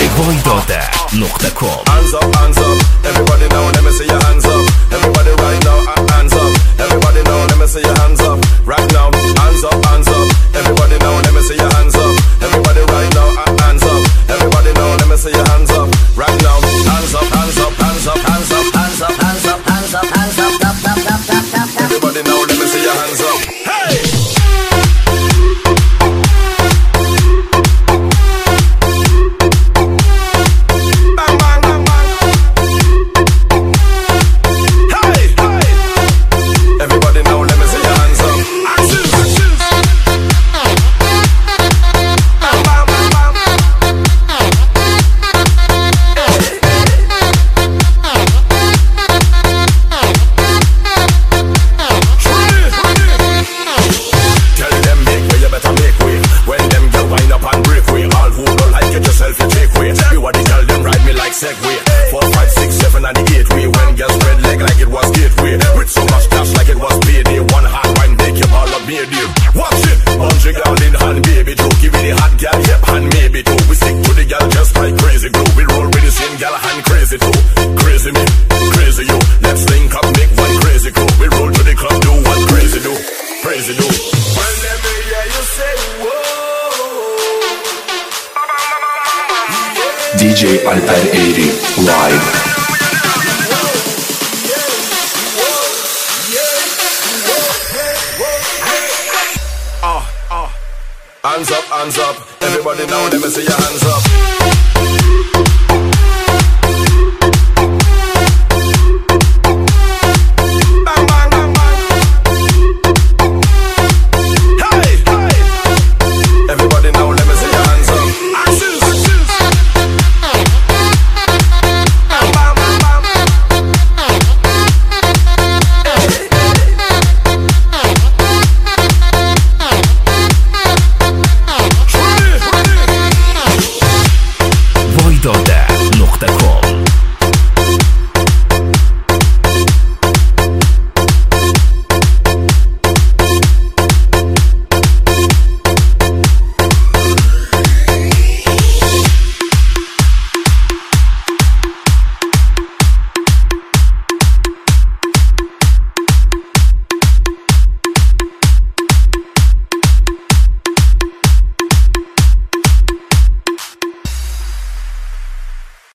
voidota.com. Hands up, everybody now, let me see your hands up. Everybody right now, hands up. Everybody now, let me see your hands up. Right now, hands up, everybody now, let me see your hands up. Everybody right now, hands up. Everybody now, let me see your hands up. Right now, hands up, hands up, hands up, hands up, hands up, hands up, hands up, hands up, tap, tap, tap, tap, tap, tap. Everybody now, let me see your hands up. Hey! Segway, 4, 5, 6, 7 and the 8 way. When girls spread leg like it was gateway. With so much cash like it was payday. One hard wine make you all up made you. Watch it, bungee girl in hand, baby Joe. Give me the hot girl, yep, and maybe too. We stick to the girl just like crazy glue. We roll with the same girl hand crazy too. Crazy me, crazy you. Let's link up, make one crazy crew. We roll to the club, do what crazy do. Crazy do. Whenever you say whoa. DJ Alper 80 live. Hands up, everybody now, let me see your hands up. Bang, bang, bang, bang. Hey, hey. Everybody now, let me see your hands up. Axes. Bang, bang, bang, bang. voidota.com.